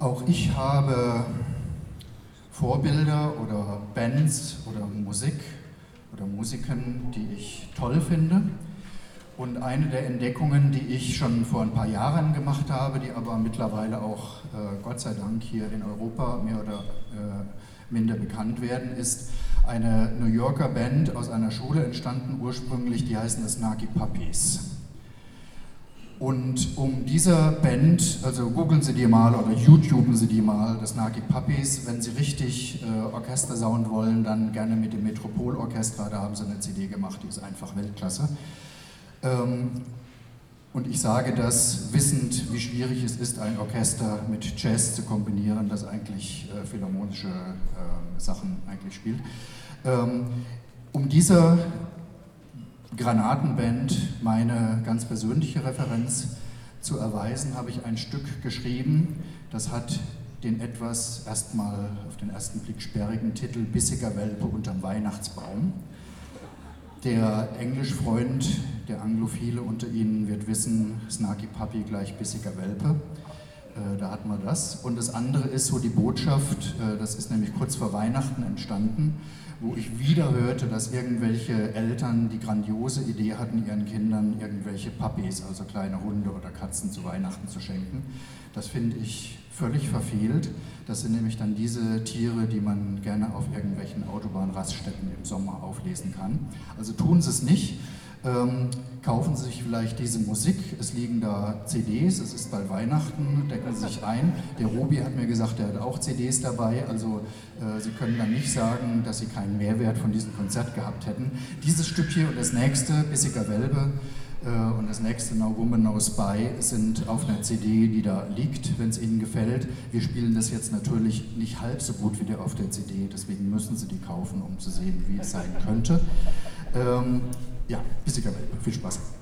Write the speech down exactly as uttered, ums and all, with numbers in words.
Auch ich habe Vorbilder oder Bands oder Musik oder Musiken, die ich toll finde. Und eine der Entdeckungen, die ich schon vor ein paar Jahren gemacht habe, die aber mittlerweile auch äh, Gott sei Dank hier in Europa mehr oder äh, minder bekannt werden, ist eine New Yorker Band aus einer Schule entstanden, ursprünglich, die heißen das Snarky Puppies. Und um dieser Band, also googeln Sie die mal oder YouTuben Sie die mal, das Snarky Puppies, wenn Sie richtig äh, Orchestersound wollen, dann gerne mit dem Metropol-Orchester, da haben sie eine C D gemacht, die ist einfach Weltklasse. Ähm, und ich sage das wissend, wie schwierig es ist, ein Orchester mit Jazz zu kombinieren, das eigentlich äh, philharmonische äh, Sachen eigentlich spielt. Ähm, um dieser Granatenband meine ganz persönliche Referenz zu erweisen, habe ich ein Stück geschrieben, das hat den etwas erstmal auf den ersten Blick sperrigen Titel Bissiger Welpe unterm Weihnachtsbaum. Der Englischfreund, der Anglophile unter Ihnen wird wissen, Snarky Puppy gleich bissiger Welpe. Äh, da hat man das. Und das andere ist so die Botschaft, äh, das ist nämlich kurz vor Weihnachten entstanden, wo ich wieder hörte, dass irgendwelche Eltern die grandiose Idee hatten, ihren Kindern irgendwelche Puppies, also kleine Hunde oder Katzen zu Weihnachten zu schenken. Das finde ich völlig verfehlt. Das sind nämlich dann diese Tiere, die man gerne auf irgendwelchen Autobahnraststätten im Sommer auflesen kann. Also tun Sie es nicht. Ähm, kaufen Sie sich vielleicht diese Musik, es liegen da C Ds, es ist bald Weihnachten, decken Sie sich ein. Der Robi hat mir gesagt, er hat auch C Ds dabei, also äh, Sie können dann nicht sagen, dass Sie keinen Mehrwert von diesem Konzert gehabt hätten. Dieses Stück hier und das nächste, Bissiger Welpe, äh, und das nächste, No Woman No Spy, sind auf einer C D, die da liegt, wenn es Ihnen gefällt. Wir spielen das jetzt natürlich nicht halb so gut wie der auf der C D, deswegen müssen Sie die kaufen, um zu sehen, wie es sein könnte. Ähm, Ja, Bissiger Welpe. Viel Spaß.